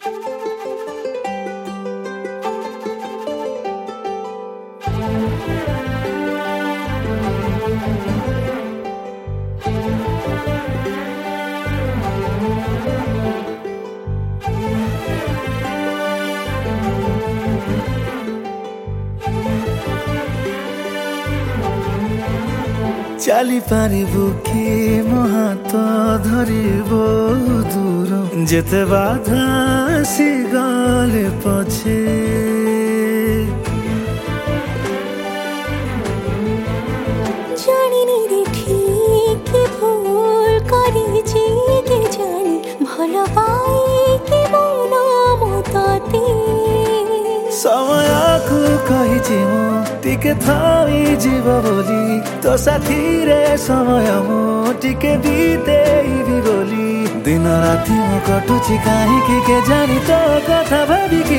चाली पारिबु कि मो हाथ धरिब दूर जेते बाधा आसी गले पछे जानिनी रे ठीक कि भूल करिछि के जानी भल पाई कि मन मतते समय को कहिछि मु टिके थाई जीव बोली तो साथी रे समय मु टिके बीतेइबी बोली दिन राति मु कटुछि काहेकि के जानी तो कथा भाबिकी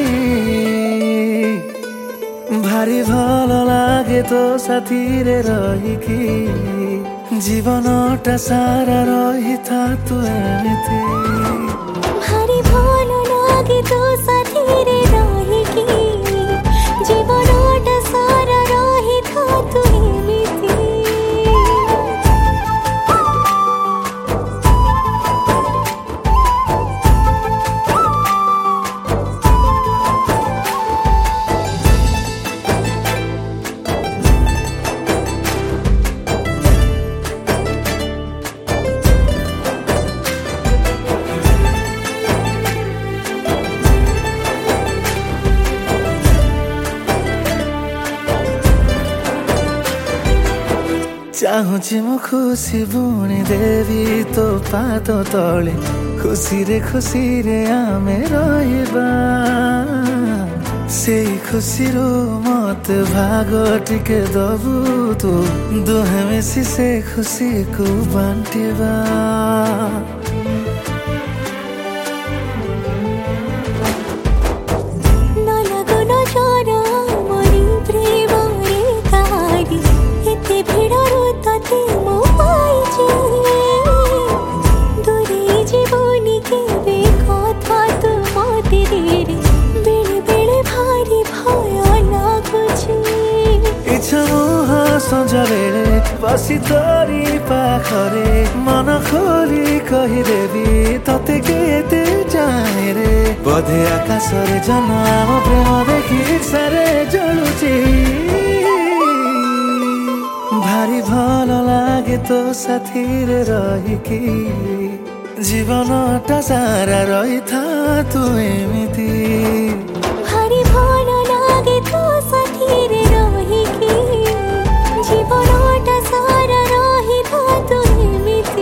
भारी भल लागे तो साथी रे रहिकी जीवनटा सारा रही था तू एमिति भारी भल लागे तो साथी रे रहिकी जीवनटा सारा रही था तू एमिति चाहूची मु खुशी बुणी देवी तो पाद तले खुशी रे आमे रहिबा से खुशी रो मत भाग टिके दबु तू दुहे मिसी से खुशी को बांटिबा संजा बेले बसी तोरी पाखरे मन खोली कहिदेवी तते केते जाने रे बोधे आकाश रे जन आम प्रेम देखि सारे जलुची भारी भल लागे तो साथी रे रहिकी जीवनटा सारा रही था तू एमिति भारी भल लागे तो साथी रे रहिकी जीवनटा सारा रही था तू एमिति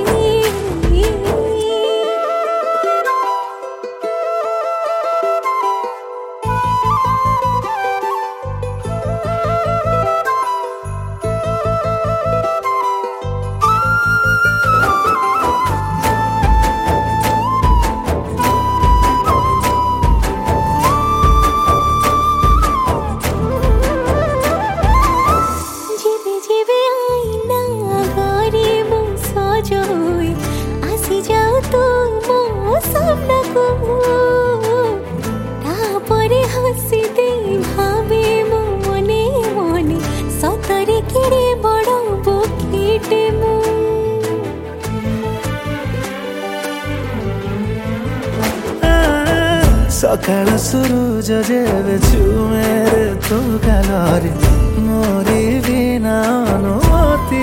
सकाळ सुरुज जेबे छुमेरे तू गालरे मोरी बिना अनुमति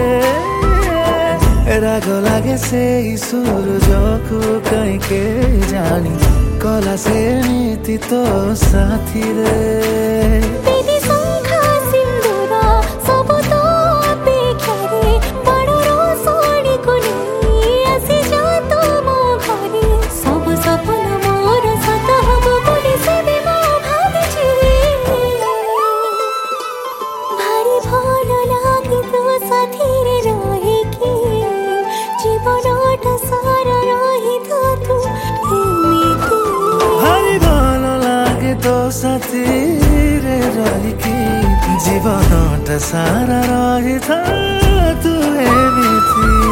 रे राग लागे से सूरज को कहीं के जानी कला से नीति तो साथी रे साथी रे रहिकी जीवनटा सारा रही था तू एमिति।